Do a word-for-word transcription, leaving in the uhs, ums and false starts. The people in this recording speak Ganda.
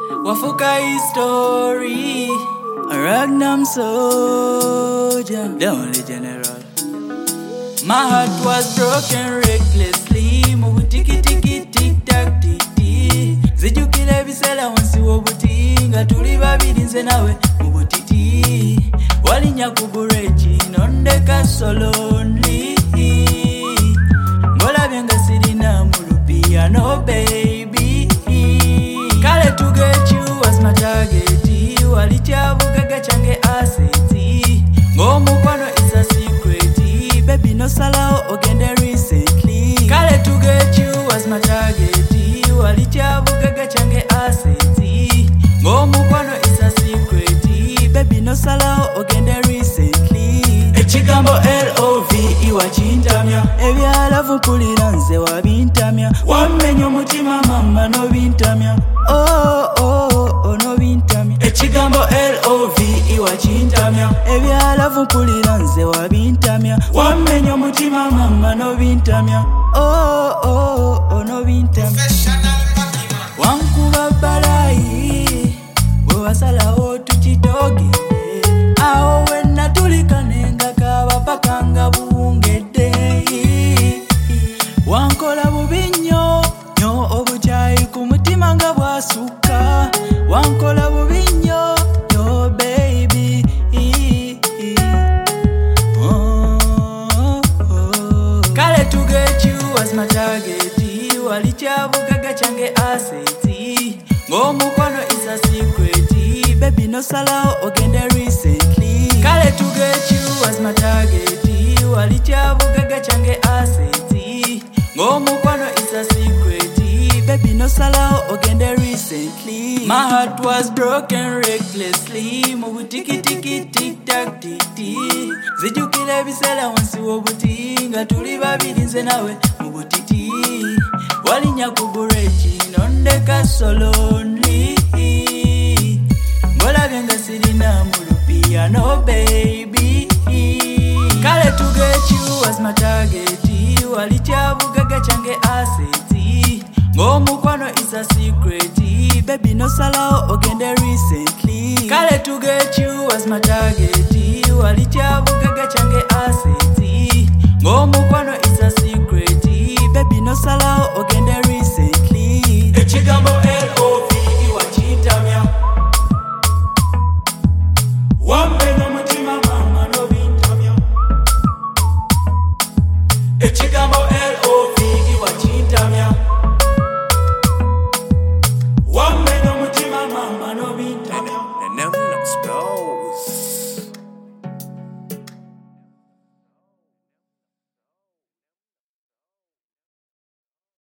Wafuka history, a Ragnam soldier, the only general. My heart was broken recklessly. Move tiki tiki tic tac tic tic. Zijukile bisela wansi wobutinga tuli babiri nze nawe mubutiti. Walinya kubureji nondeka so lonely. Ngola byenga sirina mulupia no baby. Kale to get you as my target. Walichabugaga change asseti. Ngomukwano is a secret. Baby no salao ogende recently. Kale to get you as my target. Walichabugaga change asseti. Ngomukwano is a secret. Baby no salao ogende recently. Echigambo L O V E wachintamya. Ebyalavu mpulira nze wabintamya. Wamenyo mutima mama no bintamya. Oh oh oh no bintamya. Echigambo L O V E wachintamya. Ebyalavu mpulira nze wabintamya. Wamenyo mutima mama no bintamya. Oh oh oh no bintamya. Wankuba balayi bwe wasalawo tukitoge. Awo wenna tulikanenga kaba paka nga buwungedde. Wankola bubi nnyo nnyo obukyayi ku mutima nga bwasukka. Wankola bubi nnyo nnyo baby. Oh, oh. Kale to get you as my target. Walicyabugaga change asseti. Ngomukwano is a secret. Baby no salao ogende recently. Kale to get you as my target. Walicyabugaga change asseti. Ngomukwano is a secret. Baby no salao ogende recently. My heart was broken recklessly. Mubu tiki tiki tic tac tic tic. Zijukile bisela wansi wobutinga tuli babiri nze nawe mubutiti. Walinya kubureji nondeka so lonely. Ngola byenga sirina mulupia no baby. Kale to get you as my target. Walichabugaga change asseti. Ngomukwano is a secret. Baby no salao ogende recently. Kale to get you as my target. Walichabugaga change asseti. Ngomukwano is a secret. Baby no salao